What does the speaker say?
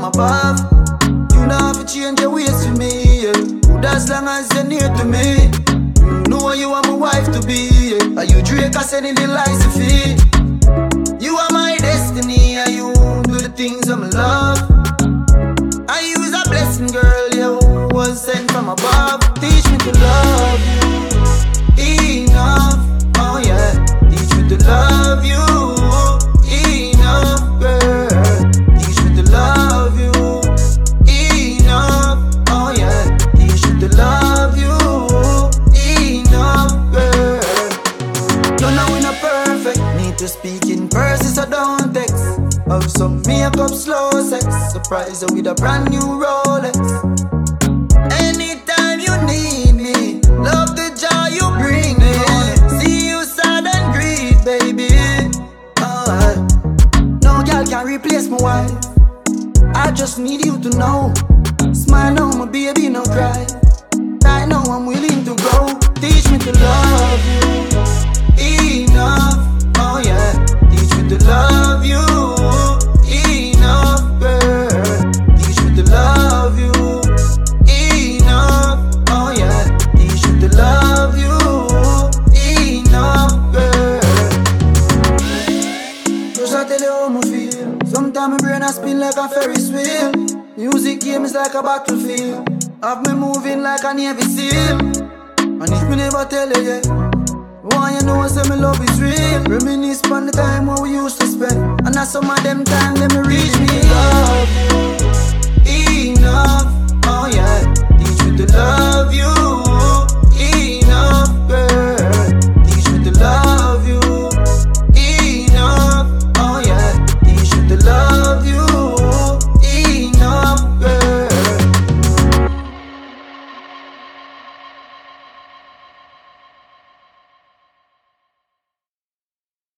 above. You don't have to change your ways to me, yeah. Good as long as you're near to me. You know you are my wife to be, yeah. Are you Drake or sending the lies to feed? You are my destiny, and you do the things I'm in love. And you is a blessing, girl, you was sent from above. Teach me to love you enough, oh yeah. Teach me to love you enough, girl. Teach me to love you enough, oh yeah. Teach me to love you enough, girl. No, no, we're not perfect. Need to speak in person, so don't text. Have some makeup, slow sex. Surprise her with a brand new Rolex. Anytime you need me, love the joy you bring me. See you sad and grieve, baby. No girl can replace my wife. I just need you to know. Smile now, my baby, no cry. Right now I'm willing to go. Teach me to love you enough, oh yeah. Teach me to love you enough, girl. Teach me to love you enough, oh yeah. Teach me to love you enough, girl. Just I tell you how I feel. Sometimes my brain I spin like a Ferris wheel. Music game is like a battlefield. Have me moving like a Navy SEAL. And if me never tell you yet, why you know say me love is real. Reminisce on the time when we used to spend. And that's some of them time them